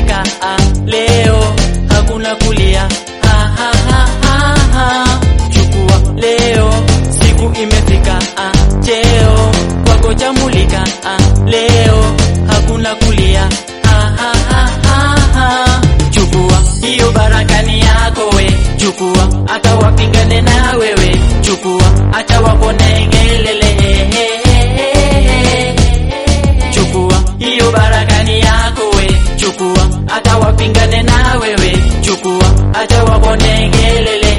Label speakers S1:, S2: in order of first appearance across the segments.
S1: imefika leo hakuna kulia chukua leo siku imefika cheo kwako chamulika leo hakuna kulia chukua hiyo barakani yako we chukua hata wapingane na wewe chukua hata wakone ngelele chukua hiyo barakani yako we chukua hata wapingane na wewe chukua hata wakone ngelele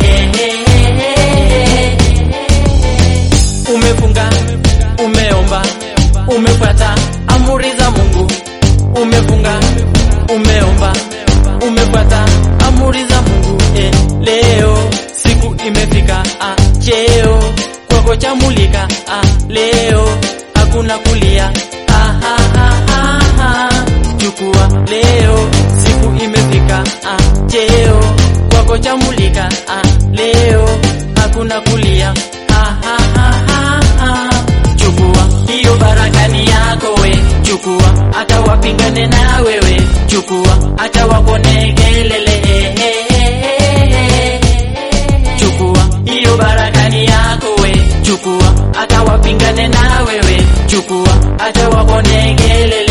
S1: umefunga umeomba umepata amri za Mungu umefunga umeomba umepata amri za Mungu leo siku imefika cheo kwako chamulika leo hakuna kulia chukua leo siku imefika cheo kwako chamulika leo hakuna kulia chukua hiyo barakani yako we chukua hata wapingane na wewe chukua hata wakone kelele chukua hiyo barakani yako we chukua hata wapingane na wewe chukua hata wakone kelele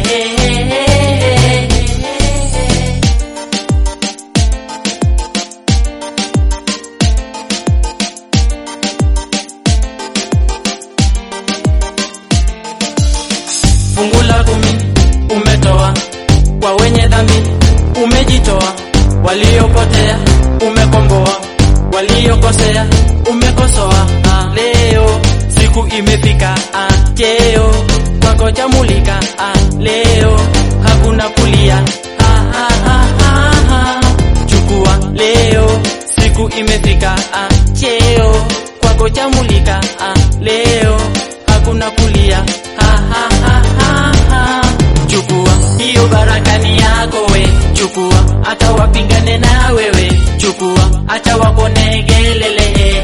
S1: fungu la 10 umetoa kwa wenye dhambi umejitoa waliopotea umekomboa waliokosea umekosoa leo siku imefika cheo kwako chamulika leo hakuna kulia chukua leo siku imefika cheo kwako chamulika leo hakuna kulia chukua hiyo barakani yako we chukua hata wapingane na wewe chukua hata wakone gelele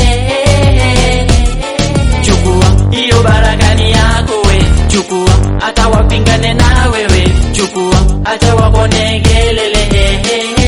S1: chukua hiyo barakani yako we chukua hata wapingane na wewe chukua hata wakone gelele